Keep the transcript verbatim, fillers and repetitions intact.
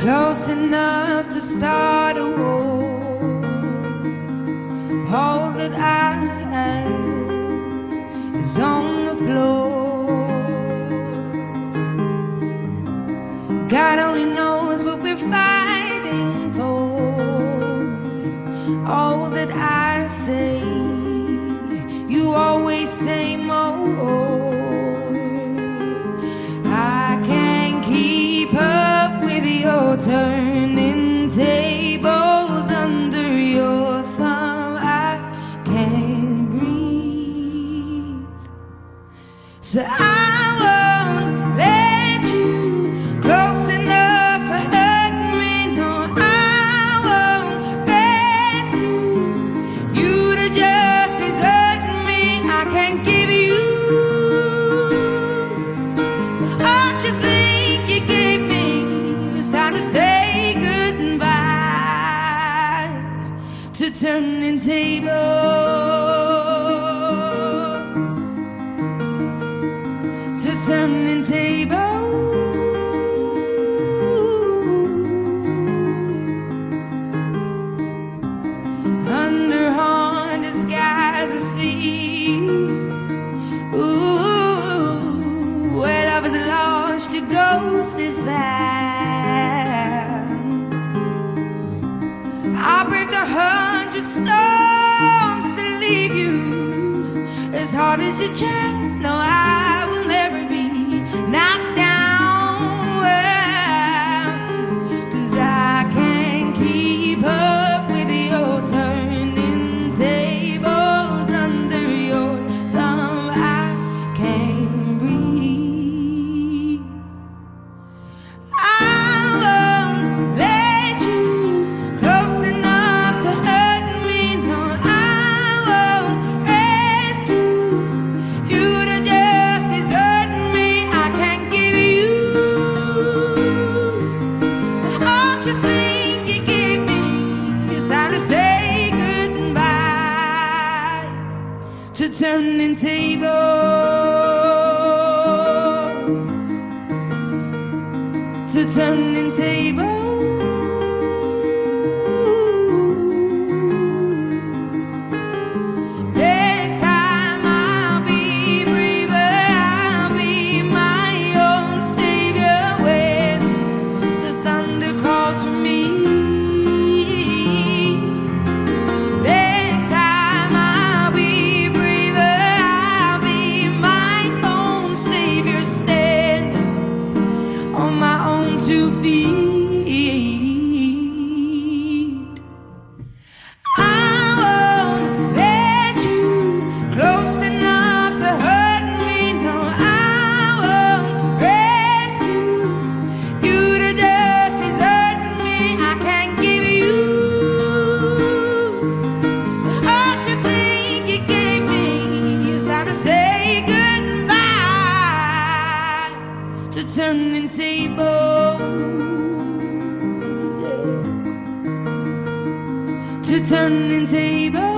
close enough to start a war. All that I have is on the floor. God only knows what we're fighting for. All that I say, you always say more. I can't keep up with your turning tables under your thumb. I can't breathe, so I won't let you close enough to hurt me. No, I won't rescue you to just desert me. I can't give you the heart you think you gave me. It's time to say goodbye to turning tables, to turning tables. Under haunted skies I see, ooh, where love is lost, your ghost is found. I'll break a hundred storms to leave you as hard as you try. No, I will never be knocked down, 'cause I can't keep up with your turning tables under your thumb. I can't breathe. I won't let you close enough to hurt me. No, I won't rescue you to just desert me. I can't give you the heart you think you gave me. It's time to say goodbye to turning tables, to turning tables. Next time I'll be braver, I'll be my own savior when the thunder calls for me. Next time I'll be braver, I'll be my own savior, standing on my own two feet. I won't let you close enough to hurt me. No, I won't rescue you to just desert me. I can't give you the heart you think you gave me. It's time to say goodbye to turning tables, yeah, to turning tables.